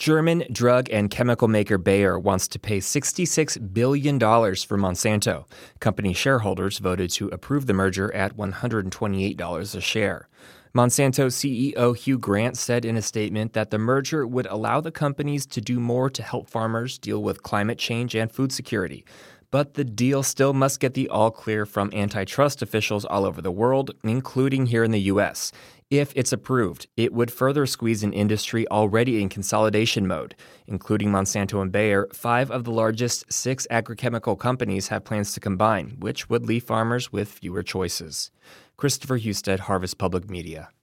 German drug and chemical maker Bayer wants to pay $66 billion for Monsanto. Company shareholders voted to approve the merger at $128 a share. Monsanto CEO Hugh Grant said in a statement that the merger would allow the companies to do more to help farmers deal with climate change and food security. But the deal still must get the all-clear from antitrust officials all over the world, including here in the U.S. If it's approved, it would further squeeze an industry already in consolidation mode. Including Monsanto and Bayer, 5 of the largest 6 agrochemical companies have plans to combine, which would leave farmers with fewer choices. Christopher Husted, Harvest Public Media.